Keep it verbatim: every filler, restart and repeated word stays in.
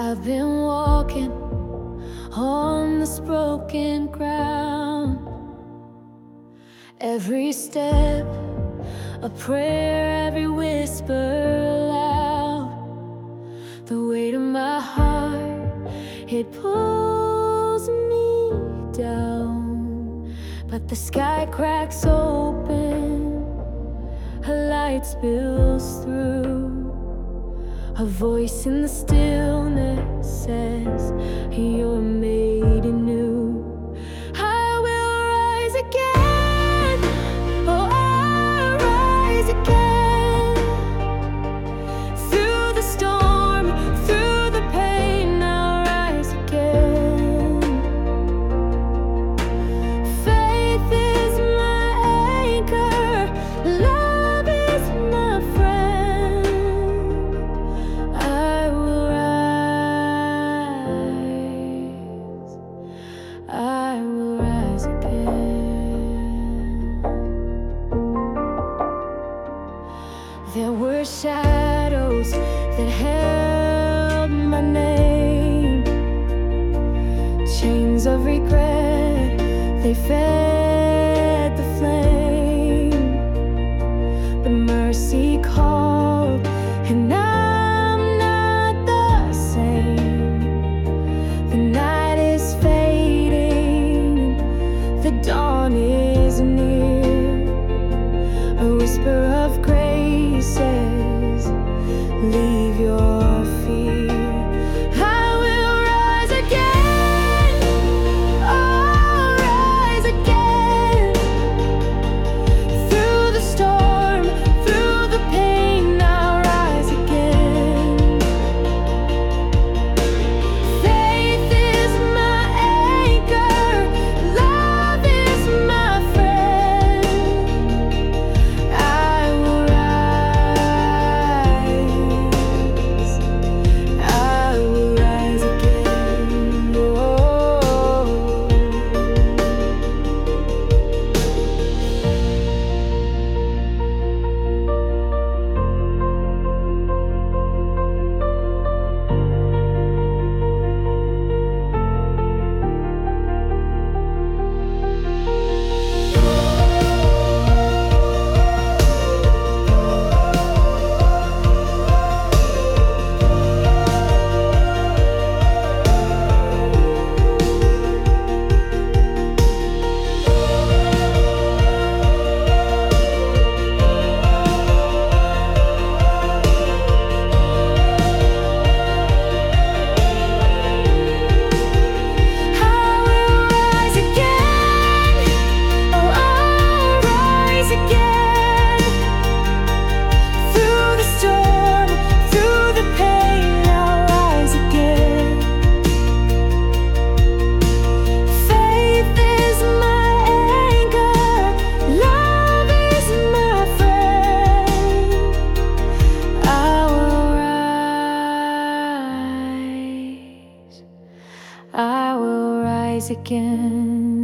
I've been walking on this broken ground. Every step a prayer, every whisper loud. The weight of my heart, it pulls me down. But the sky cracks open, a light spills through. A voice in the stillness says, you're made anew. I will rise again, oh I'll rise again. Through the storm, through the pain, I'll rise again. Faith is my anchor, love is my friend. I will rise, I will rise again. There were shadows that held my name, chains of regret, they fed the flame. But mercy called, and I'm not the same. The night is fading, the dawn is near. A whisper of grace says, leave your fear. I will rise again, I'll rise again. Through the storm, through the pain, I'll rise again. Faith is my anchor, love is my friend. I will rise, I will rise again. Oh. I will rise again.